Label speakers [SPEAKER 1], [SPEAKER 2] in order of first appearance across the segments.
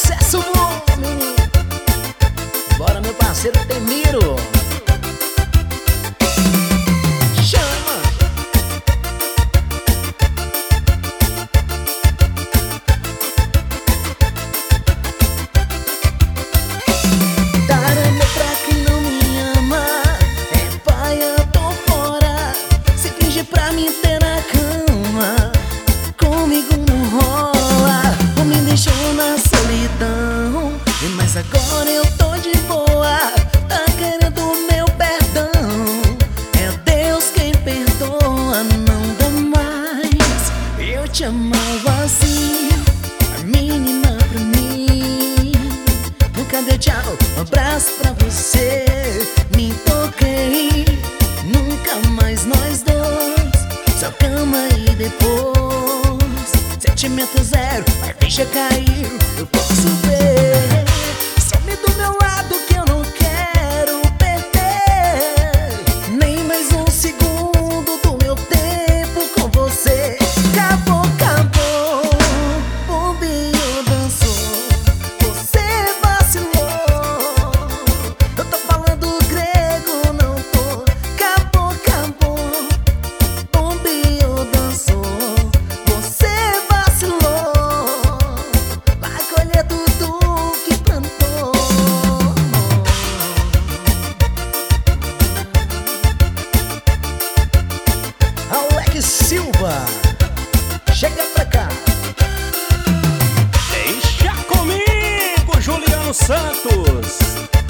[SPEAKER 1] sucesso, menino. Bora, meu parceiro Temiro. Chama. Darama pra quem não me ama. É pai, eu tô fora. Se finge pra me ter na cama, comigo não rola. Ou me deixou na solidão, mas agora eu tô de boa. Tá querendo meu perdão. É Deus quem perdoa, não dá mais. Eu te amava assim, a mínima pra mim. Nunca dei tchau, um abraço pra você. Me toquei, nunca mais nós dois. Só cama e depois sentimento zero, a ficha caiu. Eu posso ver, some do meu lado que eu não quero perder nem mais um segundo do meu tempo com você. Acabou, acabou, bombinho dançou, você vacilou. Eu tô falando grego, não tô. Acabou, acabou, bombinho dançou, você vacilou. Vai colher tudo que plantou. Alex Silva, chega pra cá.
[SPEAKER 2] Deixa comigo, Juliano Santos.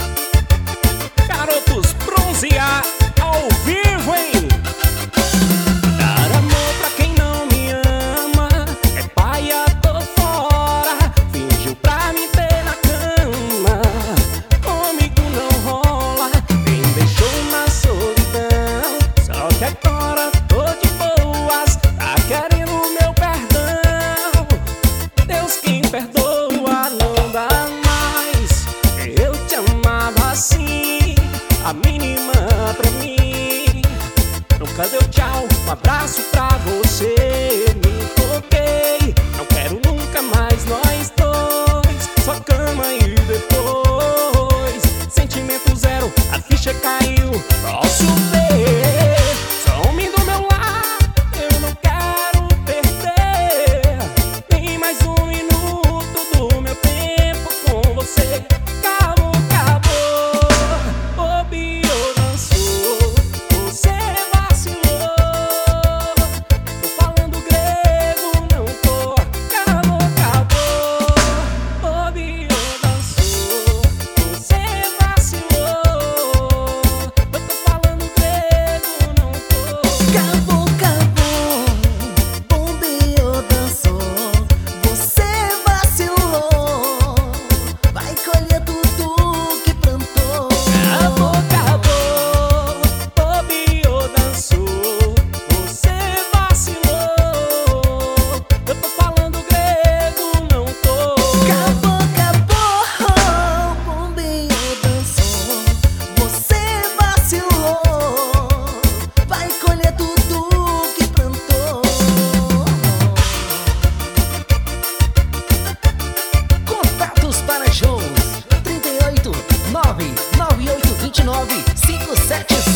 [SPEAKER 2] Garotos bronzear ao vivo, hein? Dar amor pra quem não me ama. É paia, tô fora. Fingiu pra me ter na cama, comigo não rola. Me deixou na solidão, só que agora tô de boas. Tá querendo meu perdão. Deus quem perdoa, não dá mais. Eu te amava assim, a mínima pra mim. Nunca deu tchau, um abraço pra você. Me toquei, não quero nunca mais nós dois. Só cama e depois sentimento zero, a ficha caiu. Posso ver, some do meu lado, eu não quero perder nem mais um minuto do meu tempo com você. Acabou, acabou, bobeou, dançou, você vacilou. Tô falando grego, não tô. Acabou, acabou, bobeou, dançou, você vacilou. Eu tô falando grego, não tô.
[SPEAKER 1] Acabou, acabou, bombinho dançou, você vacilou. Vai colher tudo que plantou.
[SPEAKER 2] Acabou, acabou, bobeou, dançou, você vacilou. Eu tô falando grego, não tô.
[SPEAKER 1] Acabou, acabou, bombinho dançou, você vacilou. Vai colher tudo que plantou. Contatos para shows 38 99829 5700.